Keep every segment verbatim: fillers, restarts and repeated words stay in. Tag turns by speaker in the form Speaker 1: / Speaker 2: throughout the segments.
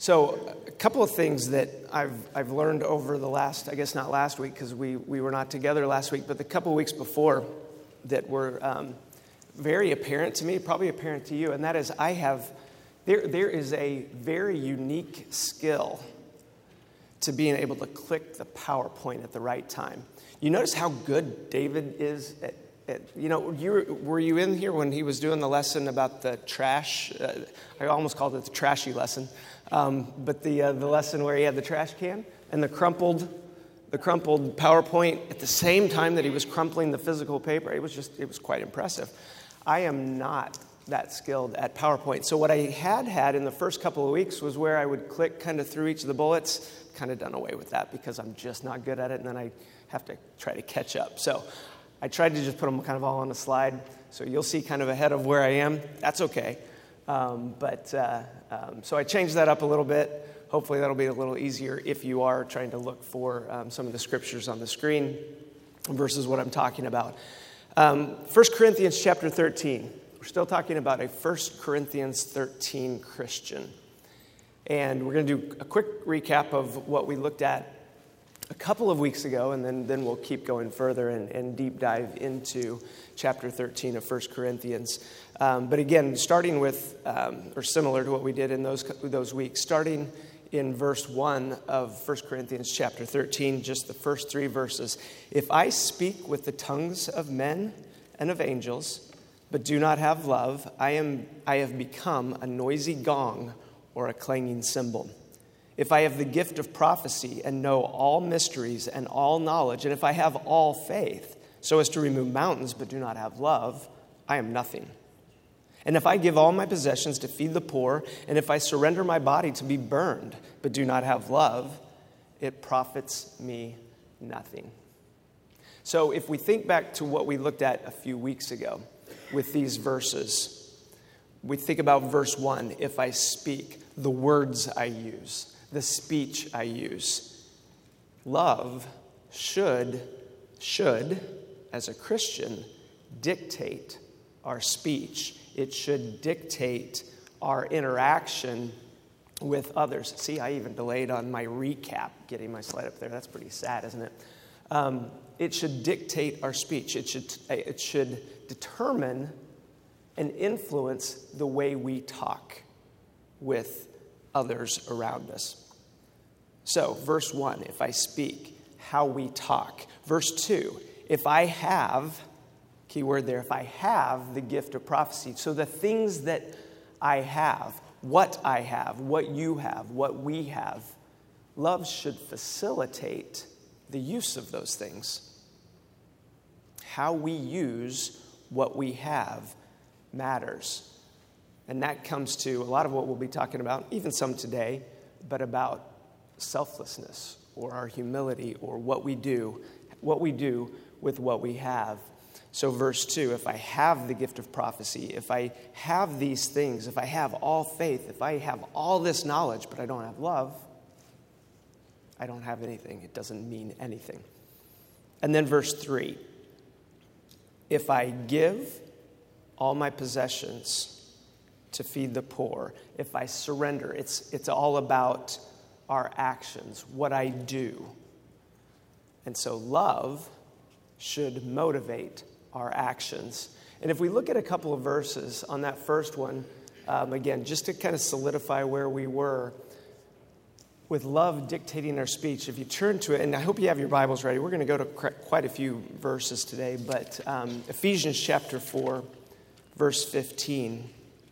Speaker 1: So a couple of things that I've I've learned over the last, I guess not last week because we, we were not together last week, but the couple of weeks before that were um, very apparent to me, probably apparent to you, and that is I have, there there is a very unique skill to being able to click the PowerPoint at the right time. You notice how good David is at, at you know, you were, were you in here when he was doing the lesson about the trash? Uh, I almost called it the trashy lesson. Um, but the uh, the lesson where he had the trash can and the crumpled the crumpled PowerPoint at the same time that he was crumpling the physical paper, it was just it was quite impressive. I am not that skilled at PowerPoint. So what I had had in the first couple of weeks was where I would click kind of through each of the bullets. Kind of done away with that because I'm just not good at it, and then I have to try to catch up. So I tried to just put them kind of all on a slide, so you'll see kind of ahead of where I am. That's okay. Um, but uh, um, so I changed that up a little bit. Hopefully that'll be a little easier if you are trying to look for um, some of the scriptures on the screen versus what I'm talking about. Um, First Corinthians chapter thirteen. We're still talking about a First Corinthians thirteen Christian. And we're going to do a quick recap of what we looked at a couple of weeks ago, and then, then we'll keep going further and, and deep dive into chapter thirteen of First Corinthians. Um, but again, starting with, um, or similar to what we did in those those weeks, starting in verse one of First Corinthians chapter thirteen, just the first three verses. If I speak with the tongues of men and of angels, but do not have love, I am I have become a noisy gong or a clanging cymbal. If I have the gift of prophecy and know all mysteries and all knowledge, and if I have all faith, so as to remove mountains but do not have love, I am nothing. And if I give all my possessions to feed the poor, and if I surrender my body to be burned but do not have love, it profits me nothing. So if we think back to what we looked at a few weeks ago with these verses, we think about verse one, if I speak, the words I use, the speech I use. Love should, should, as a Christian, dictate our speech. It should dictate our interaction with others. See, I even delayed on my recap, getting my slide up there. That's pretty sad, isn't it? Um, it should dictate our speech. It should, it should determine and influence the way we talk with others around us. So, verse one, if I speak, how we talk. Verse two, if I have, key word there, if I have the gift of prophecy. So the things that I have, what I have, what you have, what we have, love should facilitate the use of those things. How we use what we have matters. And that comes to a lot of what we'll be talking about, even some today, but about selflessness or our humility or what we do, what we do with what we have. So verse two, if I have the gift of prophecy, if I have these things, if I have all faith, if I have all this knowledge, but I don't have love, I don't have anything. It doesn't mean anything. And then verse three, if I give all my possessions to feed the poor, if I surrender, it's it's all about our actions, what I do. And so love should motivate our actions. And if we look at a couple of verses on that first one, um, again, just to kind of solidify where we were, with love dictating our speech, if you turn to it, and I hope you have your Bibles ready, we're going to go to quite a few verses today, but um, Ephesians chapter four, verse fifteen,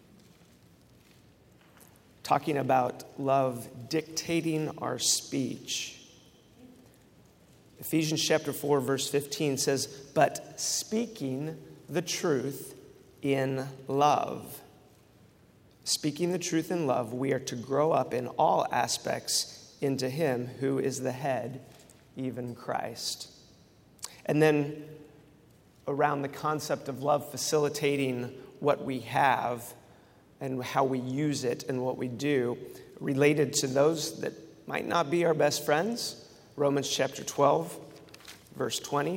Speaker 1: talking about love dictating our speech. Ephesians chapter four, verse fifteen says, but speaking the truth in love. Speaking the truth in love, we are to grow up in all aspects into Him who is the head, even Christ. And then around the concept of love facilitating what we have and how we use it and what we do, related to those that might not be our best friends, Romans chapter twelve, verse twenty.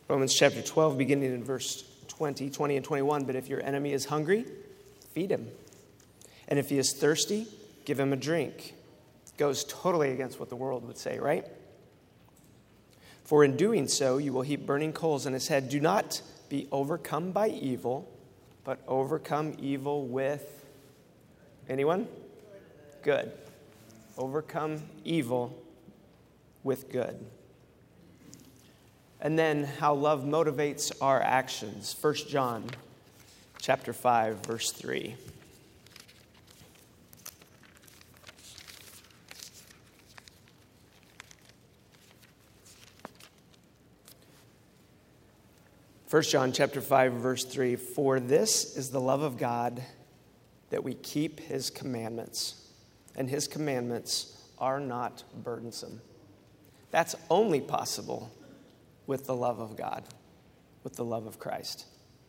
Speaker 1: Romans chapter twelve, beginning in verse twenty, twenty and twenty-one. But if your enemy is hungry, feed him. And if he is thirsty, give him a drink. Goes totally against what the world would say, right? For in doing so, you will heap burning coals on his head. Do not be overcome by evil, but overcome evil with, anyone? Good. Overcome evil with good. And then how love motivates our actions. First John chapter five, verse three. First John chapter five, verse three. For this is the love of God, that we keep his commandments, and his commandments are not burdensome. That's only possible with the love of God, with the love of Christ.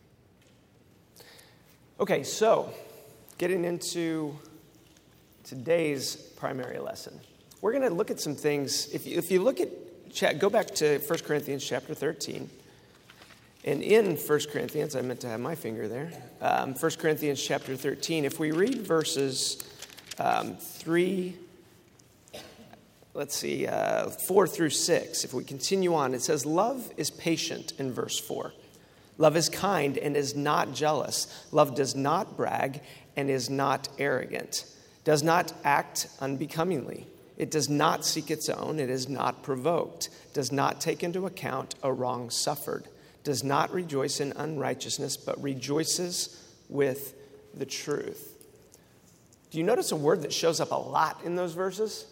Speaker 1: Okay, so getting into today's primary lesson, we're going to look at some things. If you, if you look at, go back to First Corinthians chapter thirteen. And in First Corinthians, I meant to have my finger there, um, First Corinthians chapter thirteen, if we read verses um, three, let's see, uh, four through six, if we continue on, it says, love is patient in verse four. Love is kind and is not jealous. Love does not brag and is not arrogant, does not act unbecomingly. It does not seek its own. It is not provoked, does not take into account a wrong suffered, does not rejoice in unrighteousness, but rejoices with the truth. Do you notice a word that shows up a lot in those verses?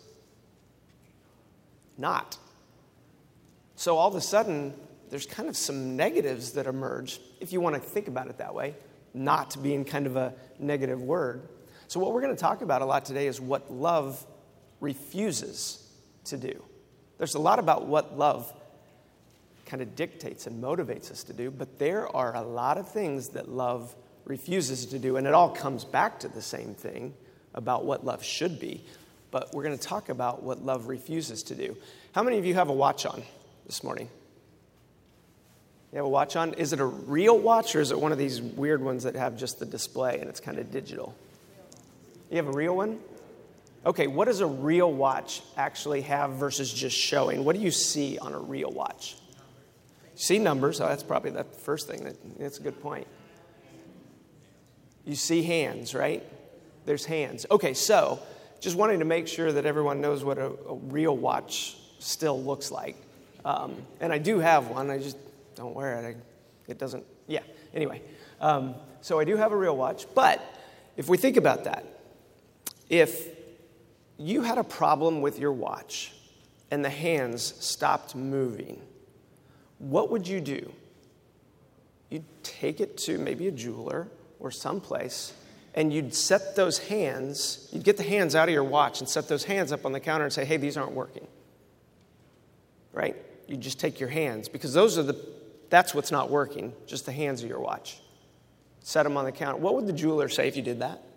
Speaker 1: Not. So all of a sudden, there's kind of some negatives that emerge, if you want to think about it that way, not being kind of a negative word. So what we're going to talk about a lot today is what love refuses to do. There's a lot about what love kind of dictates and motivates us to do, but there are a lot of things that love refuses to do, and it all comes back to the same thing about what love should be, but we're going to talk about what love refuses to do. How many of you have a watch on this morning? You have a watch on? Is it a real watch, or is it one of these weird ones that have just the display and it's kind of digital? You have a real one? Okay, what does a real watch actually have versus just showing? What do you see on a real watch? See numbers. Oh, that's probably the first thing. That, that's a good point. You see hands, right? There's hands. Okay, so just wanting to make sure that everyone knows what a, a real watch still looks like. Um, and I do have one. I just don't wear it. I, it doesn't, yeah. Anyway, um, so I do have a real watch. But if we think about that, if you had a problem with your watch and the hands stopped moving, what would you do? You'd take it to maybe a jeweler or someplace, and you'd set those hands, you'd get the hands out of your watch and set those hands up on the counter and say, hey, these aren't working. Right? You just take your hands, because those are the, that's what's not working, just the hands of your watch. Set them on the counter. What would the jeweler say if you did that?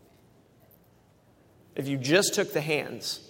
Speaker 1: If you just took the hands.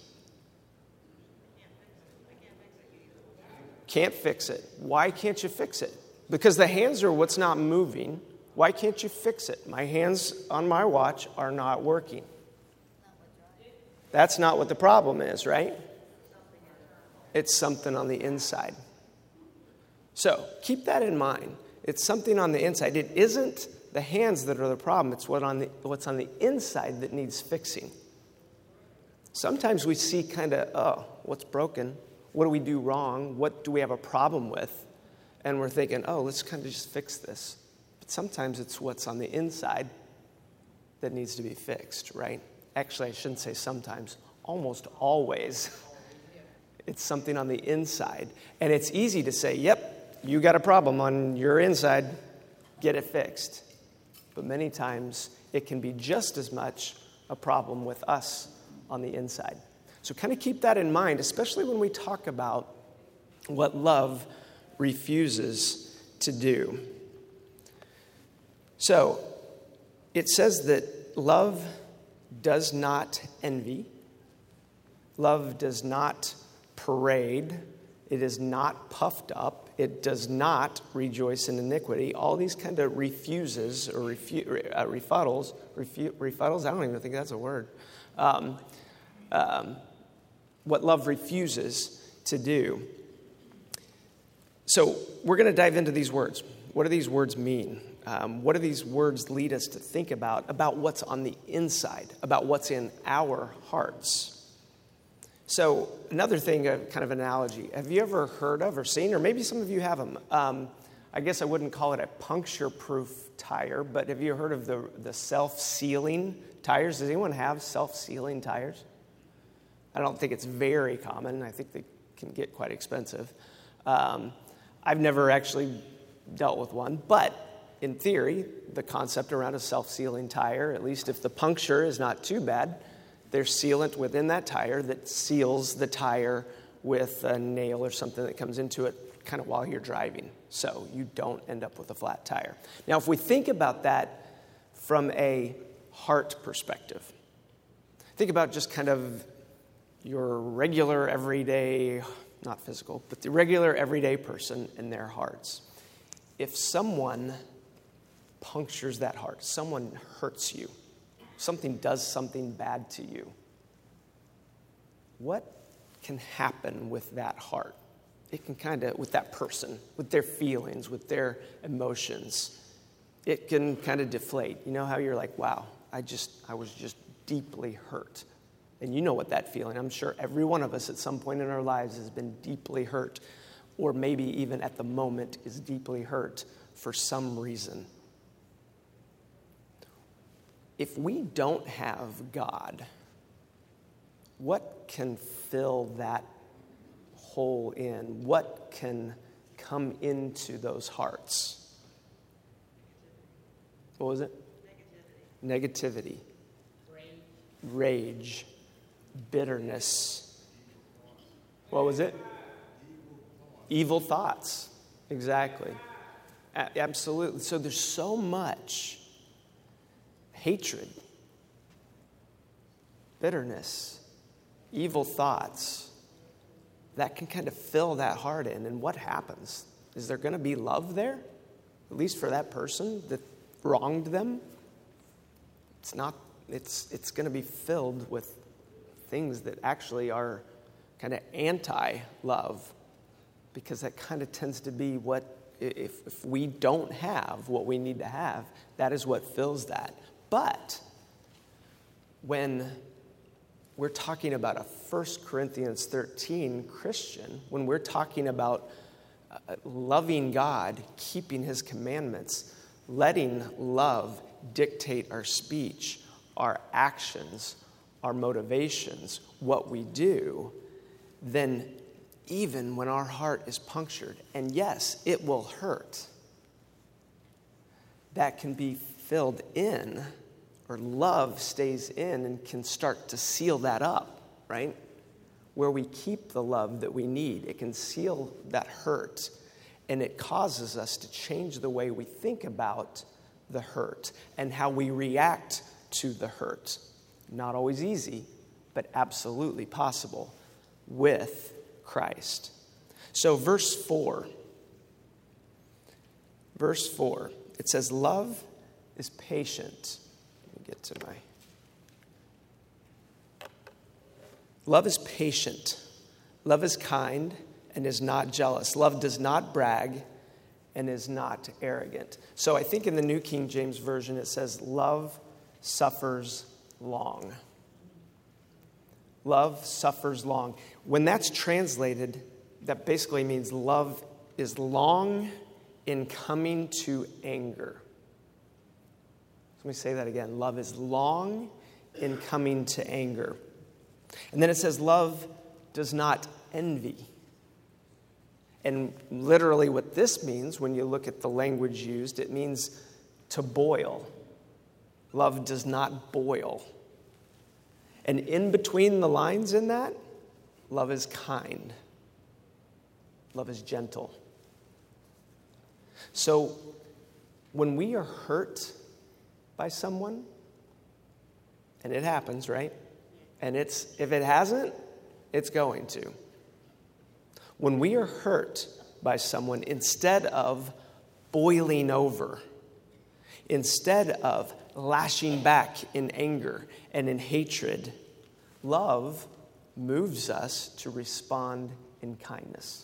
Speaker 1: Can't fix it. Why can't you fix it? Because the hands are what's not moving. Why can't you fix it? My hands on my watch are not working. That's not what the problem is, right? It's something on the inside. So keep that in mind. It's something on the inside. It isn't the hands that are the problem. It's what on the, what's on the inside that needs fixing. Sometimes we see kind of, oh, what's broken? What do we do wrong? What do we have a problem with? And we're thinking, oh, let's kind of just fix this. But sometimes it's what's on the inside that needs to be fixed, right? Actually, I shouldn't say sometimes. Almost always, it's something on the inside. And it's easy to say, yep, you got a problem on your inside. Get it fixed. But many times, it can be just as much a problem with us on the inside. So kind of keep that in mind, especially when we talk about what love refuses to do. So it says that love does not envy. Love does not parade It is not puffed up. It does not rejoice in iniquity. All these kind of refuses or refu- uh, refuttals, refu- refuttals, I don't even think that's a word. Um, um, what love refuses to do. So we're going to dive into these words. What do these words mean? Um, what do these words lead us to think about, about what's on the inside, about what's in our hearts? So another thing, a kind of analogy. Have you ever heard of or seen, or maybe some of you have them, um, I guess I wouldn't call it a puncture-proof tire, but have you heard of the, the self-sealing tires? Does anyone have self-sealing tires? I don't think it's very common. I think they can get quite expensive. Um, I've never actually dealt with one, but in theory, the concept around a self-sealing tire, at least if the puncture is not too bad, there's sealant within that tire that seals the tire with a nail or something that comes into it kind of while you're driving, so you don't end up with a flat tire. Now, if we think about that from a heart perspective, think about just kind of your regular, everyday, not physical, but the regular, everyday person in their hearts. If someone punctures that heart, someone hurts you, something does something bad to you, what can happen with that heart? It can kind of, with that person, with their feelings, with their emotions, it can kind of deflate. You know how you're like, wow, I just, I was just deeply hurt. And you know what that feeling, I'm sure every one of us at some point in our lives has been deeply hurt, or maybe even at the moment is deeply hurt for some reason. If we don't have God, what can fill that hole in? What can come into those hearts? What was it? Negativity. Negativity. Rage. Rage. Bitterness. What was it? Evil thoughts. Exactly. A- absolutely. So there's so much hatred, bitterness, evil thoughts that can kind of fill that heart in. And what happens? Is there going to be love there? At least for that person that wronged them? It's not, it's, it's going to be filled with things that actually are kind of anti-love, because that kind of tends to be what, if, if we don't have what we need to have, that is what fills that. But when we're talking about a First Corinthians thirteen Christian, when we're talking about uh, loving God, keeping his commandments, letting love dictate our speech, our actions, our motivations, what we do, then even when our heart is punctured, and yes, it will hurt, that can be filled in, or love stays in and can start to seal that up, right? Where we keep the love that we need, it can seal that hurt, and it causes us to change the way we think about the hurt and how we react to the hurt. Not always easy, but absolutely possible with Christ. So verse four, verse four, it says, love is patient. Let me get to my... Love is patient. Love is kind and is not jealous. Love does not brag and is not arrogant. So I think in the New King James Version it says, love suffers long. Love suffers long. When that's translated, that basically means love is long in coming to anger. Let me say that again. Love is long in coming to anger. And then it says love does not envy. And literally what this means, when you look at the language used, it means to boil. Love does not boil. And in between the lines in that, love is kind. Love is gentle. So when we are hurt by someone, and it happens, right? And it's if it hasn't, it's going to. When we are hurt by someone, instead of boiling over, instead of lashing back in anger and in hatred, love moves us to respond in kindness.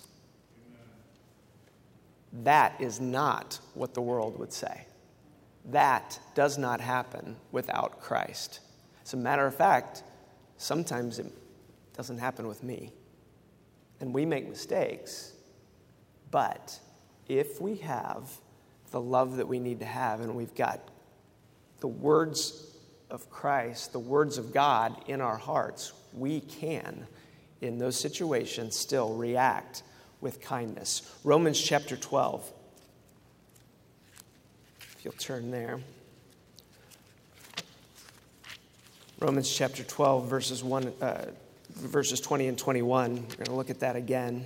Speaker 1: That is not what the world would say. That does not happen without Christ. As a matter of fact, sometimes it doesn't happen with me. And we make mistakes. But if we have the love that we need to have, and we've got the words of Christ, the words of God in our hearts, we can, in those situations, still react with kindness. Romans chapter twelve. If you'll turn there. Romans chapter twelve, verses one, uh, verses twenty and twenty-one. We're going to look at that again.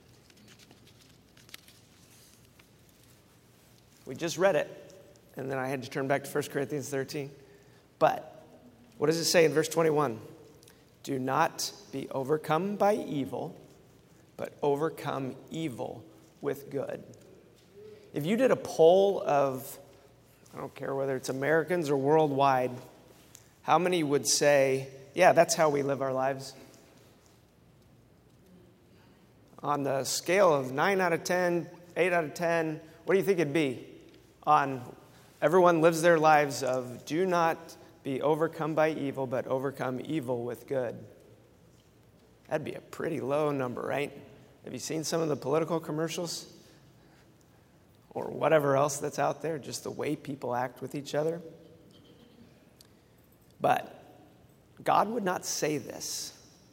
Speaker 1: We just read it, and then I had to turn back to First Corinthians thirteen. But what does it say in verse twenty-one? Do not be overcome by evil, but overcome evil with good. If you did a poll of, I don't care whether it's Americans or worldwide, how many would say, yeah, that's how we live our lives? On the scale of nine out of ten, eight out of ten, what do you think it'd be? On everyone lives their lives of do not be overcome by evil, but overcome evil with good. That'd be a pretty low number, right? Have you seen some of the political commercials? Or whatever else that's out there, just the way people act with each other. But God would not say this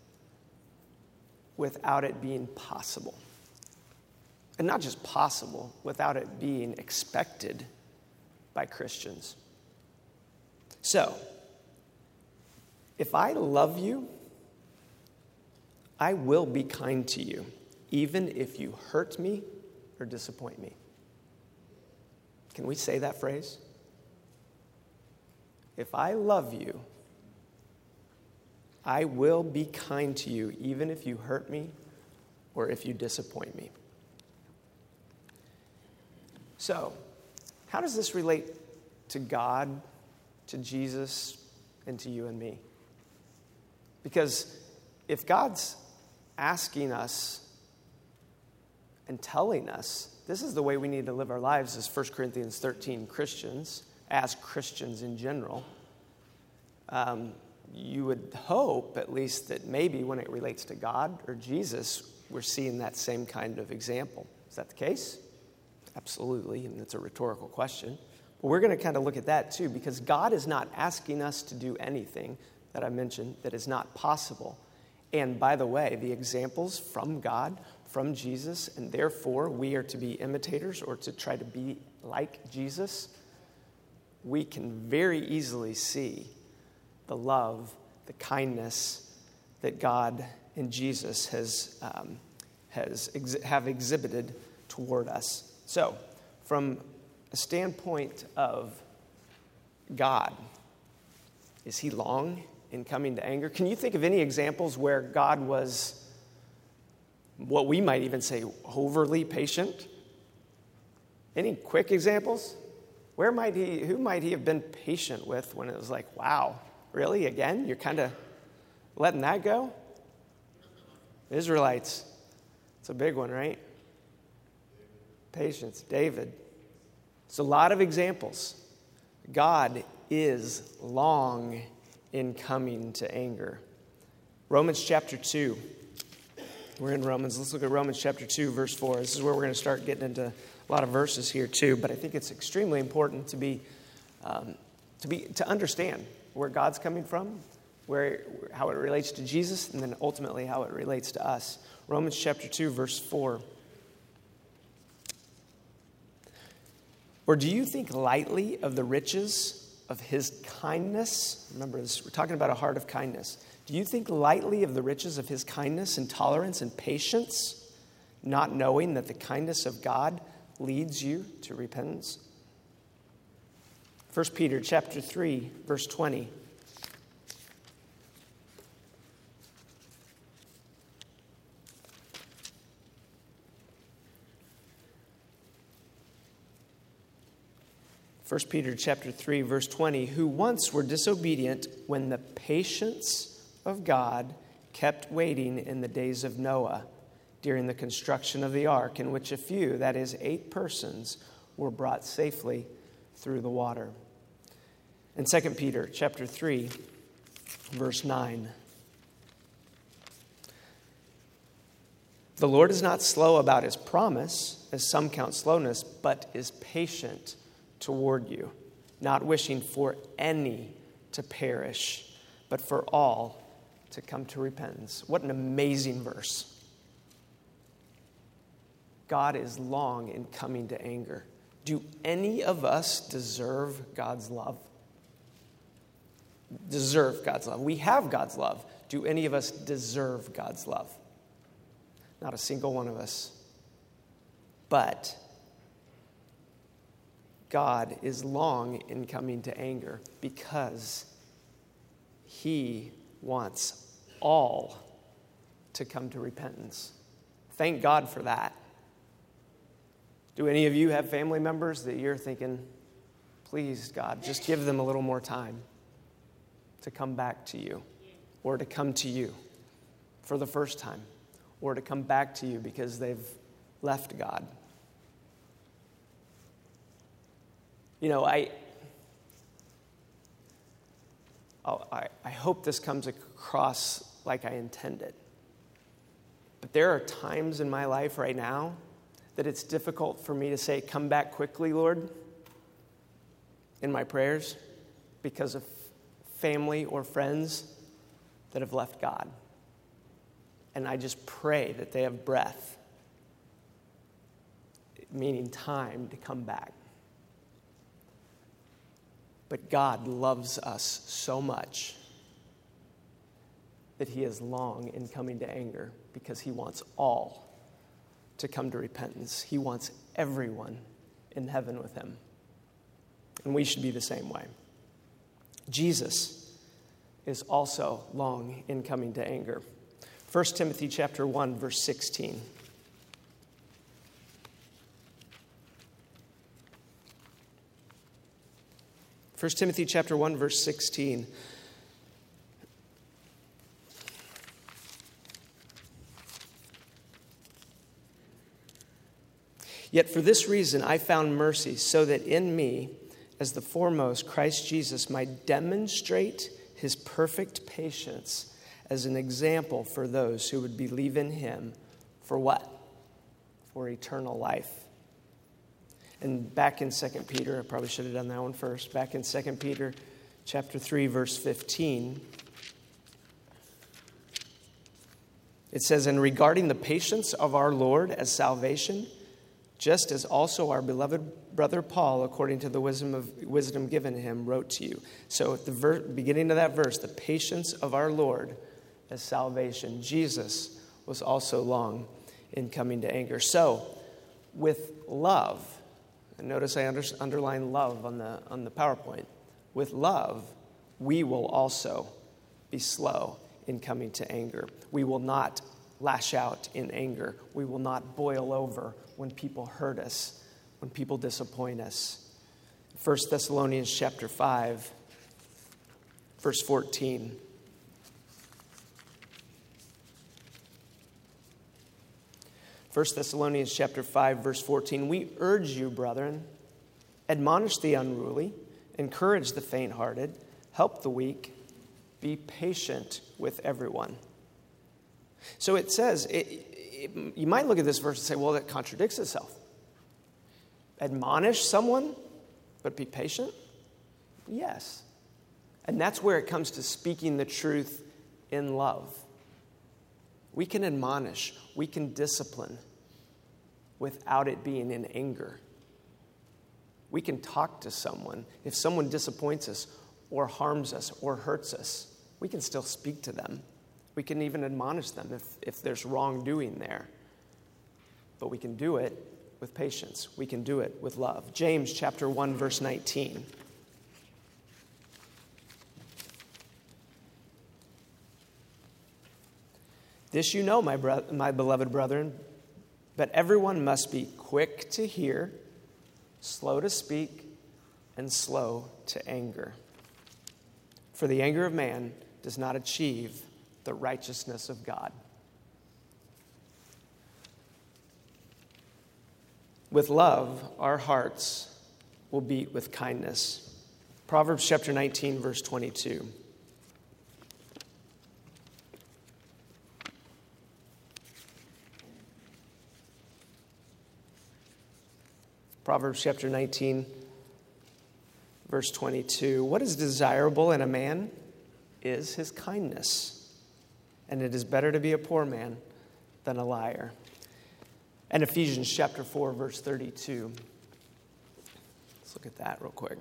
Speaker 1: without it being possible. And not just possible, without it being expected by Christians. So, if I love you, I will be kind to you, even if you hurt me or disappoint me. Can we say that phrase? If I love you, I will be kind to you, even if you hurt me or if you disappoint me. So, how does this relate to God, to Jesus, and to you and me? Because if God's asking us and telling us this is the way we need to live our lives as First Corinthians thirteen Christians, as Christians in general, um, you would hope at least that maybe when it relates to God or Jesus, we're seeing that same kind of example. Is that the case? Absolutely, and it's a rhetorical question. But we're going to kind of look at that too, because God is not asking us to do anything that I mentioned that is not possible. And by the way, the examples from God, from Jesus, and therefore we are to be imitators or to try to be like Jesus, we can very easily see the love, the kindness that God and Jesus has, um, has ex- have exhibited toward us. So, from a standpoint of God, is he long in coming to anger? Can you think of any examples where God was, what we might even say, overly patient? Any quick examples? Where might he, who might he have been patient with when it was like, wow, really, again? You're kind of letting that go? Israelites. It's a big one, right? Patience. David. It's a lot of examples. God is long in coming to anger. Romans chapter two. We're in Romans. Let's look at Romans chapter two, verse four. This is where we're going to start getting into a lot of verses here too, but I think it's extremely important to be, um, to be, to understand where God's coming from, where, how it relates to Jesus, and then ultimately how it relates to us. Romans chapter two, verse four. Or do you think lightly of the riches of his kindness? Remember this, we're talking about a heart of kindness. Do you think lightly of the riches of his kindness and tolerance and patience, not knowing that the kindness of God leads you to repentance? First Peter chapter three, verse twenty. First Peter chapter three, verse twenty, who once were disobedient when the patience of God kept waiting in the days of Noah during the construction of the ark, in which a few, that is, eight persons, were brought safely through the water. And Second Peter chapter three, verse nine. The Lord is not slow about his promise, as some count slowness, but is patient toward you, not wishing for any to perish, but for all to come to repentance. What an amazing verse. God is long in coming to anger. Do any of us deserve God's love? Deserve God's love. We have God's love. Do any of us deserve God's love? Not a single one of us. But God is long in coming to anger because he wants all to come to repentance. Thank God for that. Do any of you have family members that you're thinking, please, God, just give them a little more time to come back to you, or to come to you for the first time, or to come back to you because they've left God? You know, I, I, I hope this comes across like I intended. But there are times in my life right now that it's difficult for me to say, come back quickly, Lord, in my prayers because of family or friends that have left God. And I just pray that they have breath, meaning time to come back. But God loves us so much that he is long in coming to anger because he wants all to come to repentance. He wants everyone in heaven with him. And we should be the same way. Jesus is also long in coming to anger. First Timothy chapter one, verse sixteen. First Timothy chapter one, verse sixteen. Yet for this reason I found mercy, so that in me, as the foremost, Christ Jesus might demonstrate his perfect patience as an example for those who would believe in him for what? For eternal life. And back in Second Peter, I probably should have done that one first. Back in Second Peter chapter three, verse fifteen, it says, and regarding the patience of our Lord as salvation, just as also our beloved brother Paul, according to the wisdom of wisdom given him, wrote to you. So at the ver- beginning of that verse, the patience of our Lord as salvation. Jesus was also long in coming to anger. So with love, and notice I under, underline love on the on the PowerPoint. With love, we will also be slow in coming to anger. We will not lash out in anger. We will not boil over when people hurt us, when people disappoint us. First Thessalonians chapter five, verse fourteen. First Thessalonians chapter five, verse fourteen. We urge you, brethren, admonish the unruly, encourage the faint-hearted, help the weak, be patient with everyone. So it says, it, it, you might look at this verse and say, well, that contradicts itself. Admonish someone, but be patient? Yes. And that's where it comes to speaking the truth in love. We can admonish, we can discipline without it being in anger. We can talk to someone. If someone disappoints us or harms us or hurts us, we can still speak to them. We can even admonish them if, if there's wrongdoing there. But we can do it with patience. We can do it with love. James chapter one, verse nineteen. This you know, my, bro- my beloved brethren, but everyone must be quick to hear, slow to speak, and slow to anger. For the anger of man does not achieve the righteousness of God. With love, our hearts will beat with kindness. Proverbs chapter nineteen, verse twenty-two. Proverbs chapter nineteen, verse twenty-two. What is desirable in a man is his kindness, and it is better to be a poor man than a liar. And Ephesians chapter four, verse thirty-two. Let's look at that real quick.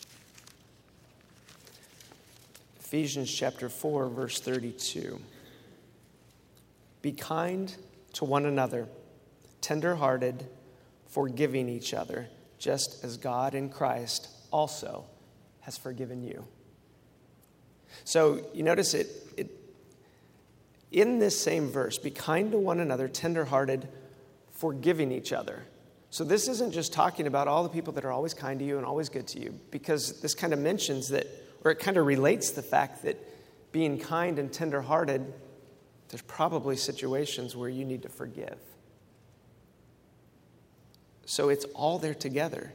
Speaker 1: Ephesians chapter four, verse thirty-two. Be kind to one another, tender-hearted, forgiving each other, just as God in Christ also has forgiven you. So you notice it, it in this same verse, be kind to one another, tender-hearted, forgiving each other. So this isn't just talking about all the people that are always kind to you and always good to you, because this kind of mentions that, or it kind of relates the fact that being kind and tender-hearted, there's probably situations where you need to forgive. So it's all there together.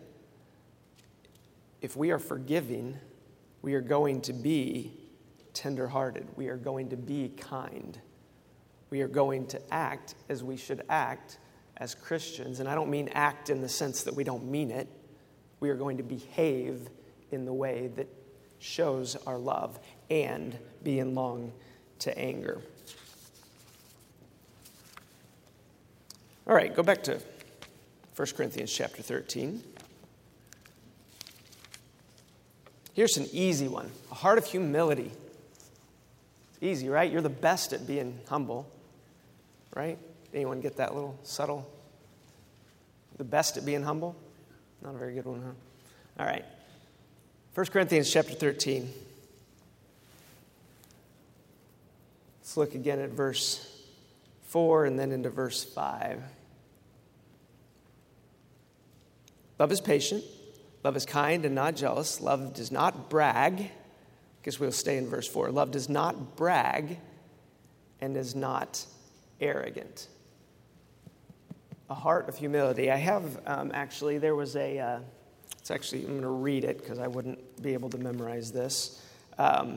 Speaker 1: If we are forgiving, we are going to be tender-hearted. We are going to be kind. We are going to act as we should act as Christians. And I don't mean act in the sense that we don't mean it. We are going to behave in the way that shows our love and being long to anger. All right, go back to First Corinthians chapter thirteen. Here's an easy one. A heart of humility. It's easy, right? You're the best at being humble, right? Anyone get that little subtle? The best at being humble? Not a very good one, huh? All right. First Corinthians chapter thirteen. Let's look again at verse four and then into verse five. Love is patient. Love is kind and not jealous. Love does not brag. I guess we'll stay in verse four. Love does not brag and is not arrogant. A heart of humility. I have um, actually, there was a, uh, it's actually, I'm going to read it because I wouldn't be able to memorize this. Um,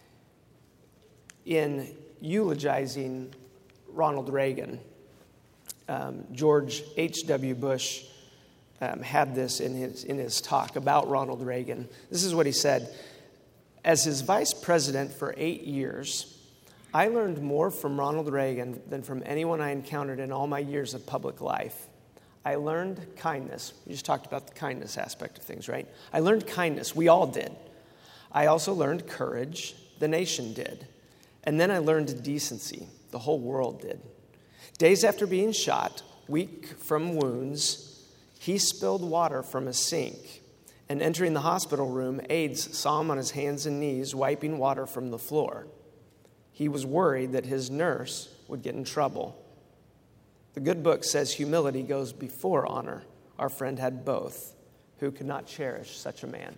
Speaker 1: in eulogizing Ronald Reagan, um, George H W Bush Um, had this in his in his talk about Ronald Reagan. This is what he said. As his vice president for eight years, I learned more from Ronald Reagan than from anyone I encountered in all my years of public life. I learned kindness. We just talked about the kindness aspect of things, right? I learned kindness. We all did. I also learned courage. The nation did. And then I learned decency. The whole world did. Days after being shot, weak from wounds, he spilled water from a sink, and entering the hospital room, aides saw him on his hands and knees wiping water from the floor. He was worried that his nurse would get in trouble. The good book says humility goes before honor. Our friend had both. Who could not cherish such a man?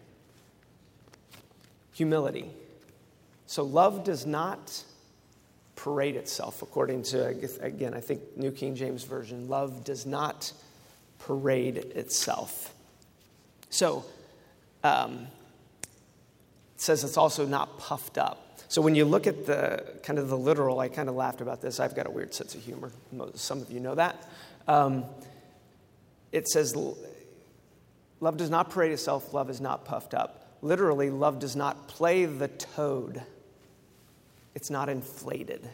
Speaker 1: Humility. So love does not parade itself, according to, again, I think New King James Version. Love does not parade itself. So, um, it says it's also not puffed up. So when you look at the kind of the literal, I kind of laughed about this. I've got a weird sense of humor. Some of you know that. Um, it says, love does not parade itself. Love is not puffed up. Literally, love does not play the toad. It's not inflated.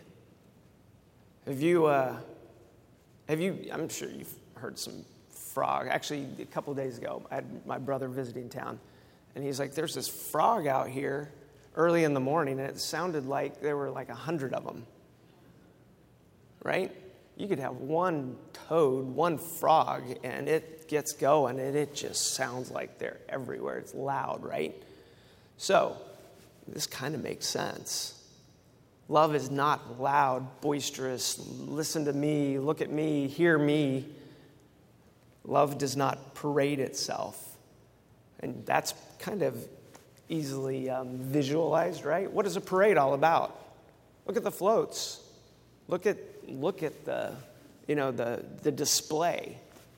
Speaker 1: Have you, uh, have you, I'm sure you've heard some frog. Actually, a couple of days ago, I had my brother visiting town, and he's like, there's this frog out here early in the morning, and it sounded like there were like a hundred of them, right? You could have one toad, one frog, and it gets going, and it just sounds like they're everywhere. It's loud, right? So, this kind of makes sense. Love is not loud, boisterous, listen to me, look at me, hear me. Love does not parade itself. And that's kind of easily um, visualized, right? What is a parade all about? Look at the floats. Look at look at the, you know, the, the display.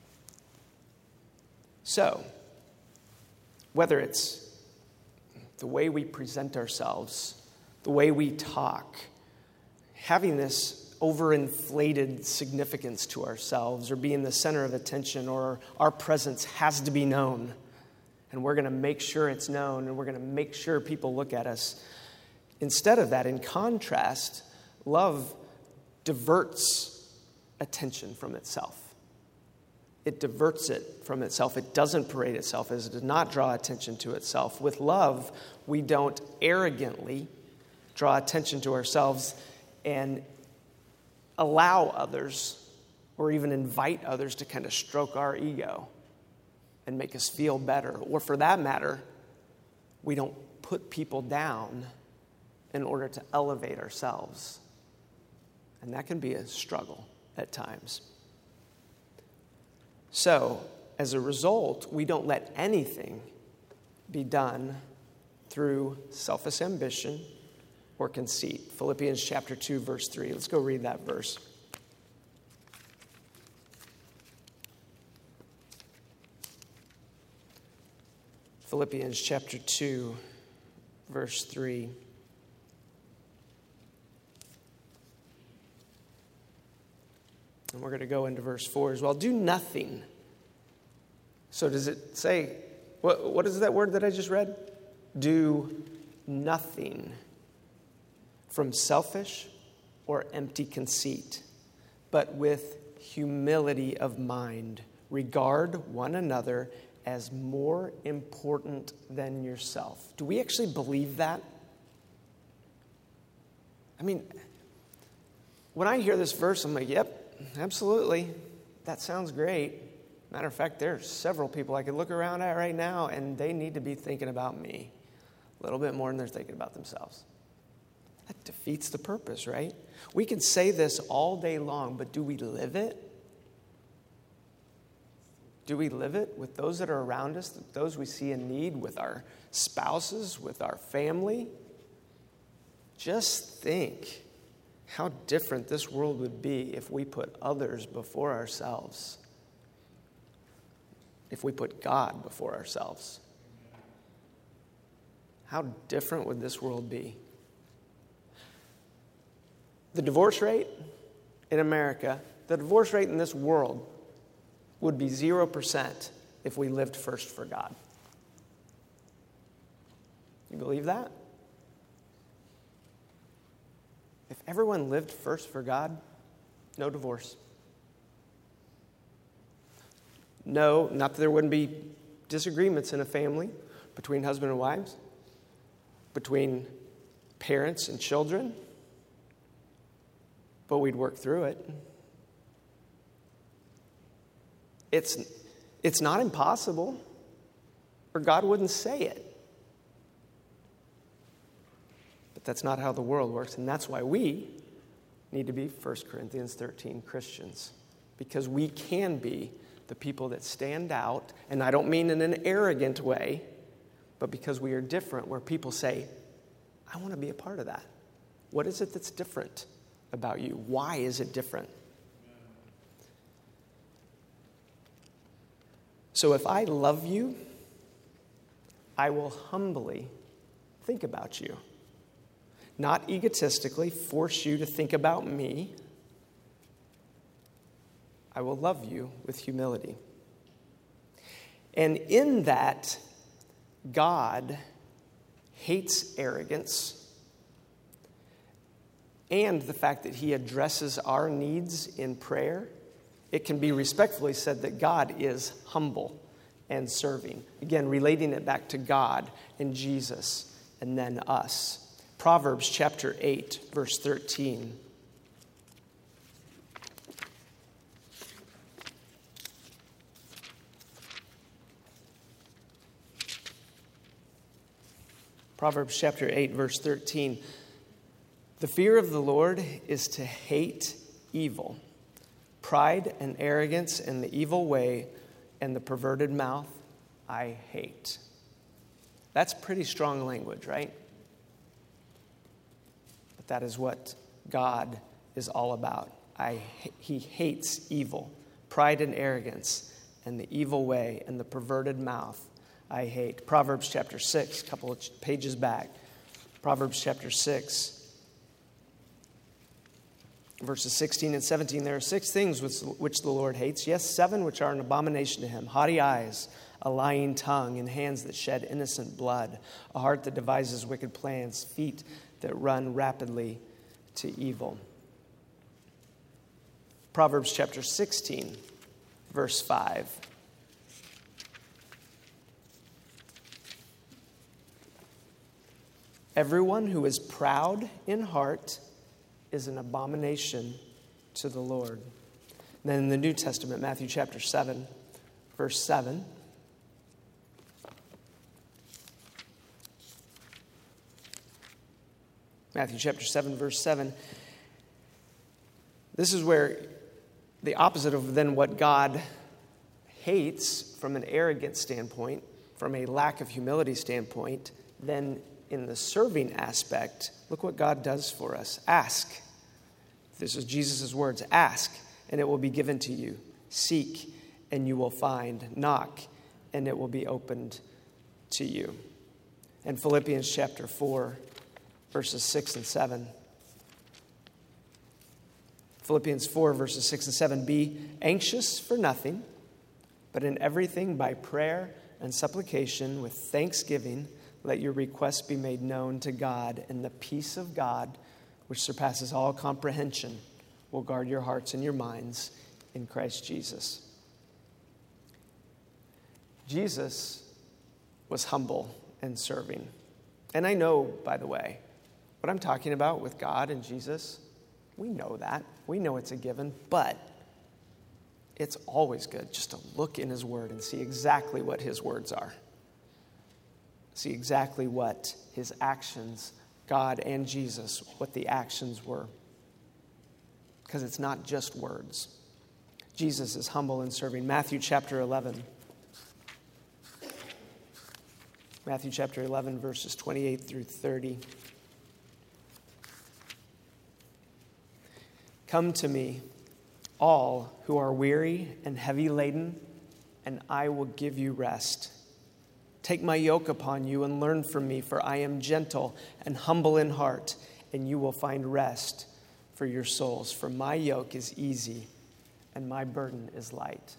Speaker 1: So, whether it's the way we present ourselves, the way we talk, having this overinflated significance to ourselves, or being the center of attention, or our presence has to be known, and we're going to make sure it's known, and we're going to make sure people look at us. Instead of that, in contrast, love diverts attention from itself. It diverts it from itself. It doesn't parade itself. It does not draw attention to itself. With love, we don't arrogantly draw attention to ourselves and allow others or even invite others to kind of stroke our ego and make us feel better. Or for that matter, we don't put people down in order to elevate ourselves. And that can be a struggle at times. So, as a result, we don't let anything be done through selfish ambition or conceit. Philippians chapter two, verse three. Let's go read that verse. Philippians chapter two, verse three. And we're going to go into verse four as well. Do nothing. So does it say, what, what is that word that I just read? Do nothing from selfish or empty conceit, but with humility of mind. Regard one another as more important than yourself. Do we actually believe that? I mean, when I hear this verse, I'm like, yep. Absolutely. That sounds great. Matter of fact, there's several people I could look around at right now, and they need to be thinking about me a little bit more than they're thinking about themselves. That defeats the purpose, right? We can say this all day long, but do we live it? Do we live it with those that are around us, those we see in need, with our spouses, with our family? Just think how different this world would be if we put others before ourselves. If we put God before ourselves. How different would this world be? The divorce rate in America, the divorce rate in this world would be zero percent if we lived first for God. You believe that? If everyone lived first for God, no divorce. No, not that there wouldn't be disagreements in a family between husband and wives, between parents and children, but we'd work through it. It's, it's not impossible, or God wouldn't say it. That's not how the world works, and that's why we need to be First Corinthians thirteen Christians, because we can be the people that stand out, and I don't mean in an arrogant way, but because we are different, where people say, I want to be a part of that. What is it that's different about you? Why is it different? So if I love you, I will humbly think about you. Not egotistically force you to think about me. I will love you with humility. And in that, God hates arrogance and the fact that he addresses our needs in prayer. It can be respectfully said that God is humble and serving. Again, relating it back to God and Jesus and then us. Proverbs chapter eight, verse thirteen. Proverbs chapter eight, verse thirteen. The fear of the Lord is to hate evil. Pride and arrogance and the evil way and the perverted mouth I hate. That's pretty strong language, right? But that is what God is all about. I, he hates evil, pride and arrogance, and the evil way and the perverted mouth I hate. Proverbs chapter six, a couple of pages back. Proverbs chapter six, verses sixteen and seventeen. There are six things which, which the Lord hates. Yes, seven which are an abomination to him. Haughty eyes, a lying tongue, and hands that shed innocent blood. A heart that devises wicked plans, feet that run rapidly to evil. Proverbs chapter sixteen, verse five. Everyone who is proud in heart is an abomination to the Lord. And then in the New Testament, Matthew chapter seven, verse seven. Matthew chapter seven, verse seven. This is where the opposite of then what God hates from an arrogant standpoint, from a lack of humility standpoint, then in the serving aspect, look what God does for us. Ask. This is Jesus' words. Ask, and it will be given to you. Seek, and you will find. Knock, and it will be opened to you. And Philippians chapter four, verses six and seven. Philippians four, verses six and seven. Be anxious for nothing, but in everything by prayer and supplication with thanksgiving, let your requests be made known to God, and the peace of God, which surpasses all comprehension, will guard your hearts and your minds in Christ Jesus. Jesus was humble and serving. And I know, by the way, what I'm talking about with God and Jesus, we know that. We know it's a given, but it's always good just to look in his word and see exactly what his words are. See exactly what his actions, God and Jesus, what the actions were. Because it's not just words. Jesus is humble and serving. Matthew chapter eleven. Matthew chapter eleven, verses twenty-eight through thirty. Come to me, all who are weary and heavy laden, and I will give you rest. Take my yoke upon you and learn from me, for I am gentle and humble in heart, and you will find rest for your souls. For my yoke is easy and my burden is light.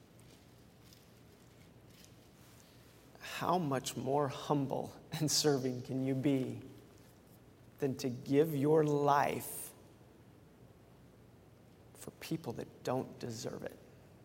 Speaker 1: How much more humble and serving can you be than to give your life for people that don't deserve it?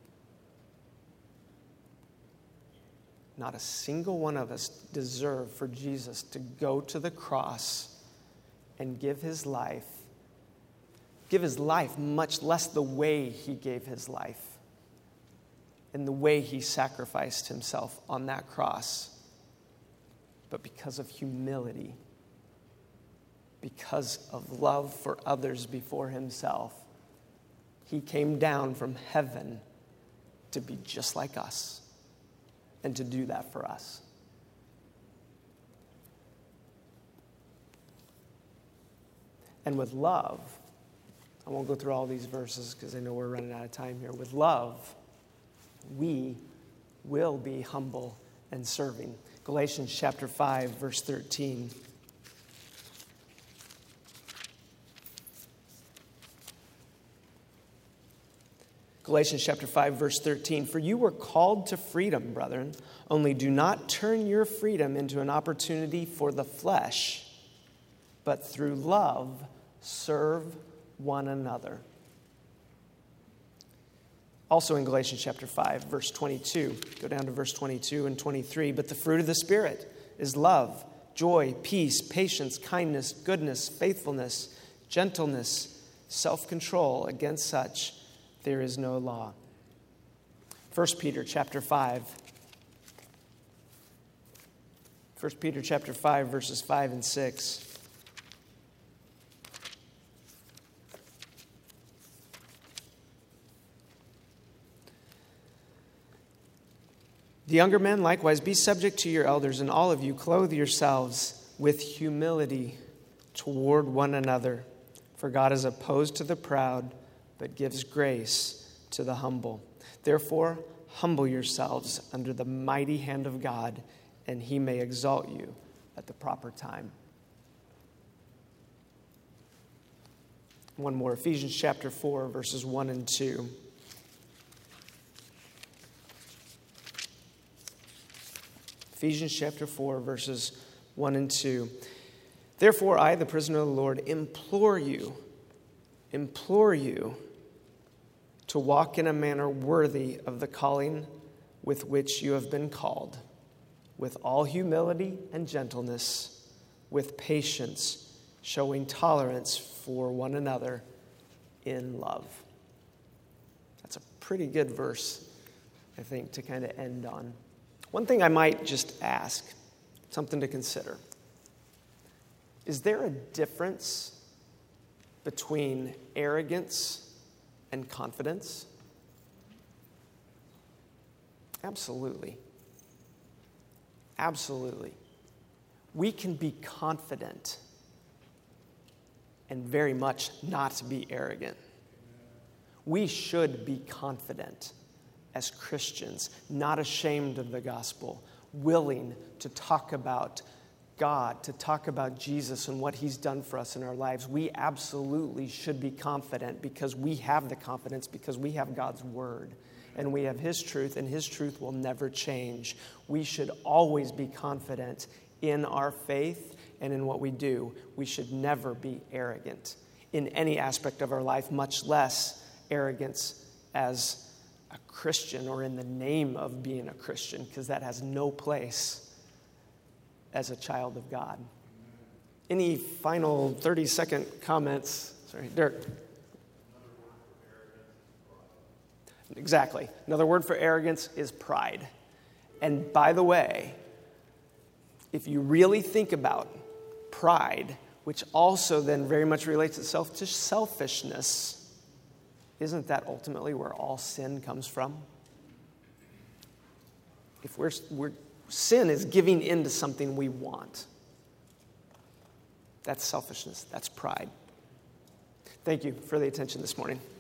Speaker 1: Not a single one of us deserve for Jesus to go to the cross and give his life. Give his life, much less the way he gave his life and the way he sacrificed himself on that cross. But because of humility, because of love for others before himself, he came down from heaven to be just like us. And to do that for us. And with love, I won't go through all these verses because I know we're running out of time here. With love, we will be humble and serving. Galatians chapter five, verse thirteen. Galatians chapter five, verse thirteen. For you were called to freedom, brethren, only do not turn your freedom into an opportunity for the flesh, but through love serve one another. Also in Galatians chapter five, verse twenty-two, go down to verse twenty-two and twenty-three. But the fruit of the Spirit is love, joy, peace, patience, kindness, goodness, faithfulness, gentleness, self-control. Against such there is no law. First Peter chapter five. First Peter chapter five, verses five and six. The younger men, likewise, be subject to your elders, and all of you clothe yourselves with humility toward one another. For God is opposed to the proud, but gives grace to the humble. Therefore, humble yourselves under the mighty hand of God, and he may exalt you at the proper time. One more, Ephesians chapter four, verses one and two. Ephesians chapter four, verses one and two. Therefore, I, the prisoner of the Lord, implore you, implore you to walk in a manner worthy of the calling with which you have been called, with all humility and gentleness, with patience, showing tolerance for one another in love. That's a pretty good verse, I think, to kind of end on. One thing I might just ask, something to consider. Is there a difference between arrogance and confidence? Absolutely. Absolutely. We can be confident and very much not be arrogant. We should be confident as Christians, not ashamed of the gospel, willing to talk about God, to talk about Jesus and what he's done for us in our lives. We absolutely should be confident because we have the confidence, because we have God's word and we have his truth, and his truth will never change. We should always be confident in our faith and in what we do. We should never be arrogant in any aspect of our life, much less arrogance as a Christian or in the name of being a Christian, because that has no place as a child of God. Any final thirty-second comments? Sorry, Dirk. Exactly. Another word for arrogance is pride. And by the way, if you really think about pride, which also then very much relates itself to selfishness, isn't that ultimately where all sin comes from? If we're, we're sin is giving in to something we want. That's selfishness. That's pride. Thank you for the attention this morning.